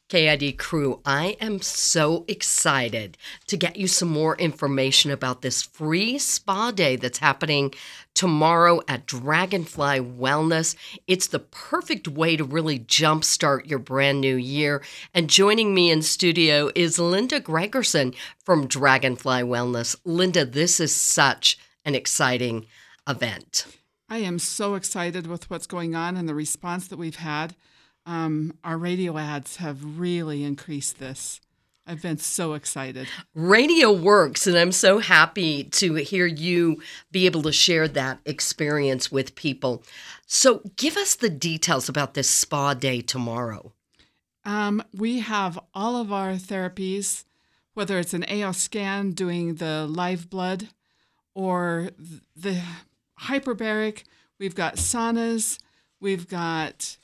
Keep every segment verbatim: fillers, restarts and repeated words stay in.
K I D crew, I am so excited to get you some more information about this free spa day that's happening tomorrow at Dragonfly Wellness. It's the perfect way to really jumpstart your brand new year. And joining me in studio is Linda Gregerson from Dragonfly Wellness. Linda, this is such an exciting event. I am so excited with what's going on and the response that we've had. Um, our radio ads have really increased this. I've been so excited. Radio works, and I'm so happy to hear you be able to share that experience with people. So give us the details about this spa day tomorrow. Um, we have all of our therapies, whether it's an A O scan doing the live blood or the hyperbaric. We've got saunas. We've got...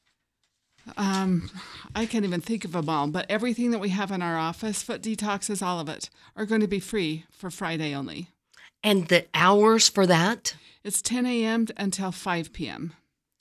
Um, I can't even think of them all, but everything that we have in our office, foot detoxes, all of it, are going to be free for Friday only. And the hours for that? It's ten a.m. until five p.m.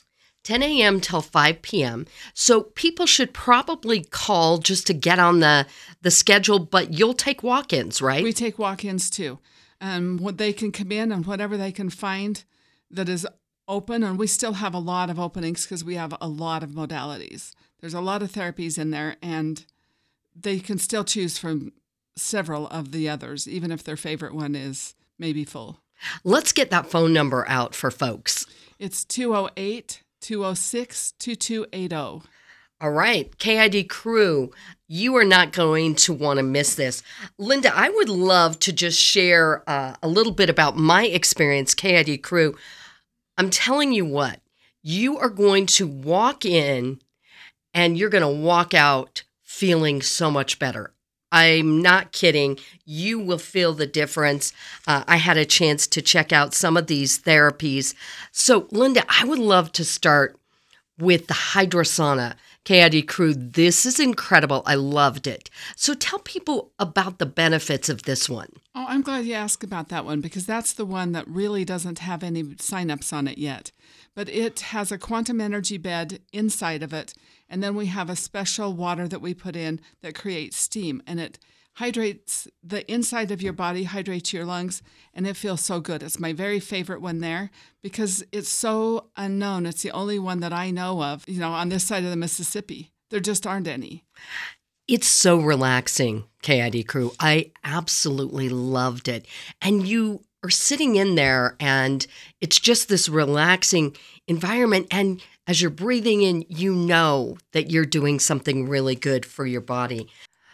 ten a.m. till five p.m. So people should probably call just to get on the, the schedule, but you'll take walk-ins, right? We take walk-ins too. Um, what they can come in and whatever they can find that is open, and we still have a lot of openings because we have a lot of modalities. There's a lot of therapies in there, and they can still choose from several of the others, even if their favorite one is maybe full. Let's get that phone number out for folks. It's two oh eight, two oh six, two two eight oh. All right, K I D crew, you are not going to want to miss this. Linda, I would love to just share uh, a little bit about my experience, K I D crew. I'm telling you what, you are going to walk in and you're going to walk out feeling so much better. I'm not kidding. You will feel the difference. Uh, I had a chance to check out some of these therapies. So, Linda, I would love to start with the Hydrosauna. K I D crew, this is incredible. I loved it. So tell people about the benefits of this one. Oh, I'm glad you asked about that one because that's the one that really doesn't have any signups on it yet. But it has a quantum energy bed inside of it, and then we have a special water that we put in that creates steam, and it hydrates the inside of your body, hydrates your lungs, and it feels so good. It's my very favorite one there because it's so unknown. It's the only one that I know of, you know, on this side of the Mississippi. There just aren't any. It's so relaxing, K I D crew. I absolutely loved it. And you are sitting in there and it's just this relaxing environment. And as you're breathing in, you know that you're doing something really good for your body.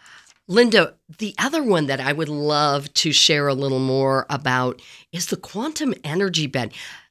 Linda, the other one that I would love to share a little more about is the quantum energy bed.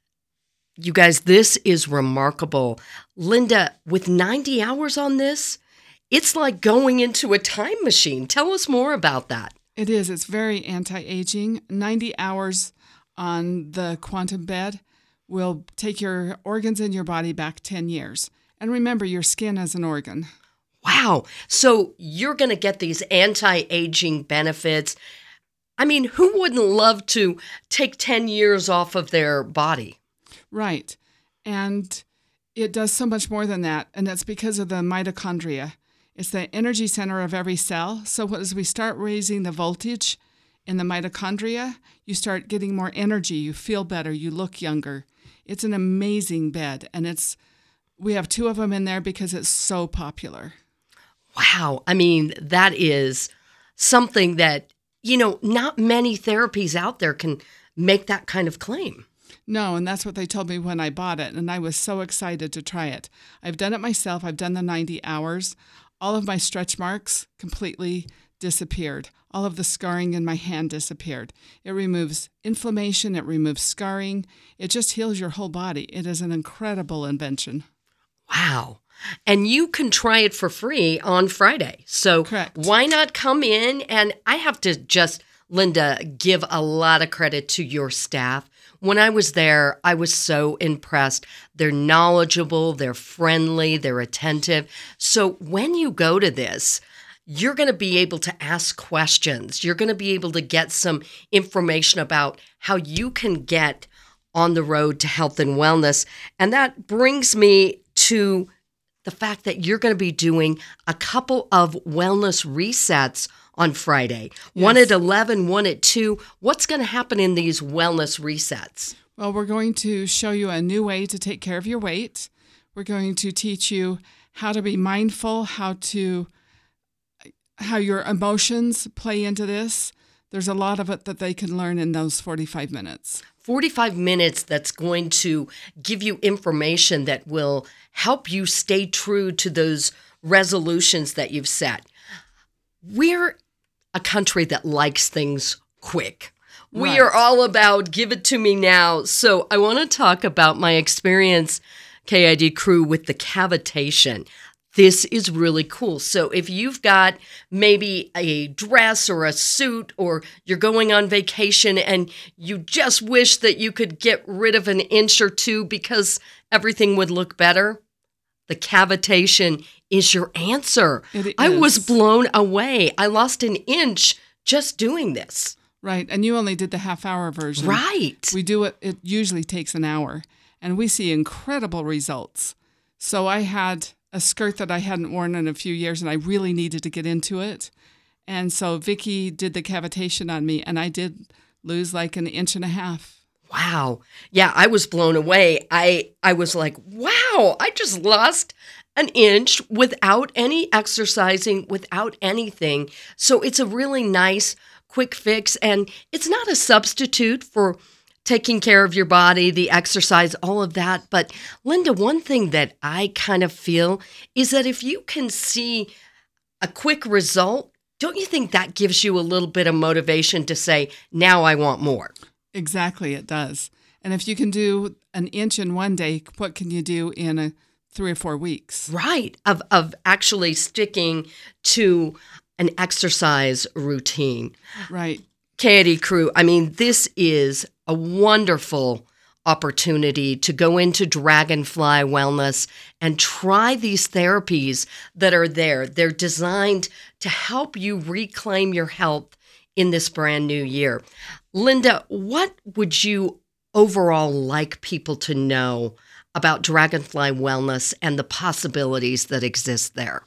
You guys, this is remarkable. Linda, with ninety hours on this, it's like going into a time machine. Tell us more about that. It is. It's very anti-aging. ninety hours on the quantum bed will take your organs in your body back ten years. And remember, your skin is an organ. Wow. So you're going to get these anti-aging benefits. I mean, who wouldn't love to take ten years off of their body? Right. And it does so much more than that. And that's because of the mitochondria. It's the energy center of every cell. So as we start raising the voltage in the mitochondria, you start getting more energy. You feel better. You look younger. It's an amazing bed. And it's we have two of them in there because it's so popular. Wow. I mean, that is something that, you know, not many therapies out there can make that kind of claim. No, and that's what they told me when I bought it, and I was so excited to try it. I've done it myself. I've done the ninety hours. All of my stretch marks completely disappeared. All of the scarring in my hand disappeared. It removes inflammation. It removes scarring. It just heals your whole body. It is an incredible invention. Wow. And you can try it for free on Friday. So Correct. Why not come in? And I have to just, Linda, give a lot of credit to your staff. When I was there, I was so impressed. They're knowledgeable, they're friendly, they're attentive. So when you go to this, you're going to be able to ask questions. You're going to be able to get some information about how you can get on the road to health and wellness. And that brings me to the fact that you're going to be doing a couple of wellness resets on Friday. Yes. One at eleven, one at two. What's going to happen in these wellness resets? Well, we're going to show you a new way to take care of your weight. We're going to teach you how to be mindful, how to how your emotions play into this. There's a lot of it that they can learn in those forty-five minutes. forty-five minutes that's going to give you information that will help you stay true to those resolutions that you've set. We're a country that likes things quick. We Right. are all about give it to me now. So I want to talk about my experience, K I D crew, with the cavitation. This is really cool. So if you've got maybe a dress or a suit, or you're going on vacation and you just wish that you could get rid of an inch or two because everything would look better, the cavitation is your answer. It I was is. blown away. I lost an inch just doing this. Right, and you only did the half-hour version. Right. We do it, it usually takes an hour, and we see incredible results. So I had a skirt that I hadn't worn in a few years, and I really needed to get into it. And so Vicki did the cavitation on me, and I did lose like an inch and a half. Wow. Yeah, I was blown away. I I was like, wow, I just lost an inch without any exercising, without anything. So it's a really nice quick fix, and it's not a substitute for taking care of your body, the exercise, all of that. But Linda, one thing that I kind of feel is that if you can see a quick result, don't you think that gives you a little bit of motivation to say, now I want more? Exactly, it does. And if you can do an inch in one day, what can you do in a three or four weeks? Right, of of actually sticking to an exercise routine. Right. K I D crew, I mean, this is a wonderful opportunity to go into Dragonfly Wellness and try these therapies that are there. They're designed to help you reclaim your health in this brand new year. Linda, what would you overall like people to know about Dragonfly Wellness and the possibilities that exist there?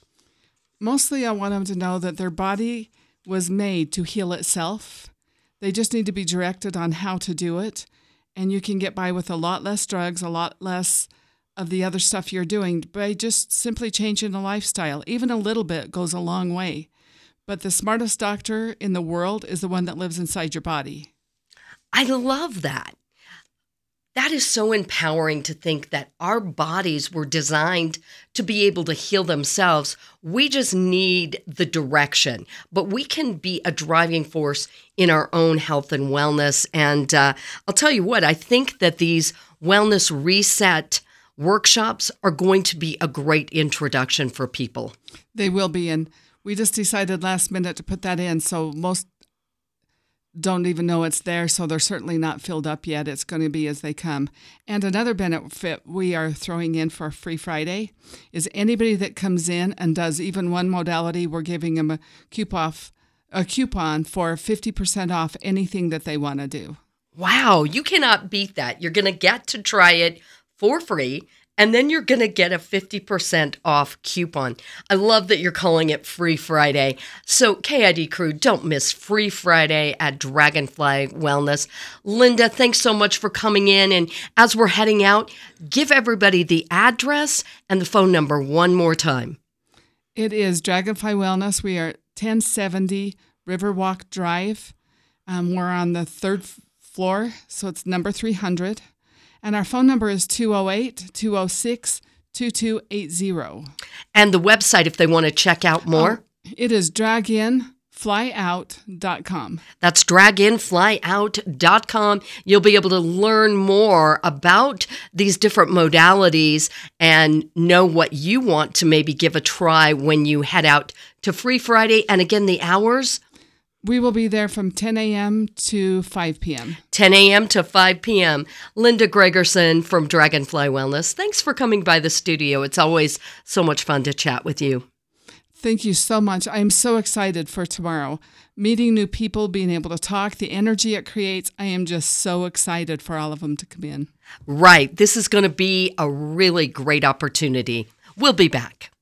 Mostly I want them to know that their body was made to heal itself. They just need to be directed on how to do it. And you can get by with a lot less drugs, a lot less of the other stuff you're doing by just simply changing the lifestyle. Even a little bit goes a long way. But the smartest doctor in the world is the one that lives inside your body. I love that. That is so empowering to think that our bodies were designed to be able to heal themselves. We just need the direction, but we can be a driving force in our own health and wellness. And uh, I'll tell you what, I think that these wellness reset workshops are going to be a great introduction for people. They will be, and we just decided last minute to put that in, so most don't even know it's there, so they're certainly not filled up yet. It's going to be as they come. And another benefit we are throwing in for Free Friday is anybody that comes in and does even one modality, we're giving them a coupon, a coupon for fifty percent off anything that they want to do. Wow, you cannot beat that. You're going to get to try it for free, and then you're going to get a fifty percent off coupon. I love that you're calling it Free Friday. So K I D crew, don't miss Free Friday at Dragonfly Wellness. Linda, thanks so much for coming in. And as we're heading out, give everybody the address and the phone number one more time. It is Dragonfly Wellness. We are at ten seventy Riverwalk Drive. Um, we're on the third f- floor, so it's number three hundred. And our phone number is two oh eight, two oh six, two two eight zero. And the website, if they want to check out more? Oh, it is drag in fly out dot com. That's drag in fly out dot com. You'll be able to learn more about these different modalities and know what you want to maybe give a try when you head out to Free Friday. And again, the hours? We will be there from ten a.m. to five p.m. ten a.m. to five p.m. Linda Gregerson from Dragonfly Wellness. Thanks for coming by the studio. It's always so much fun to chat with you. Thank you so much. I am so excited for tomorrow. Meeting new people, being able to talk, the energy it creates. I am just so excited for all of them to come in. Right. This is going to be a really great opportunity. We'll be back.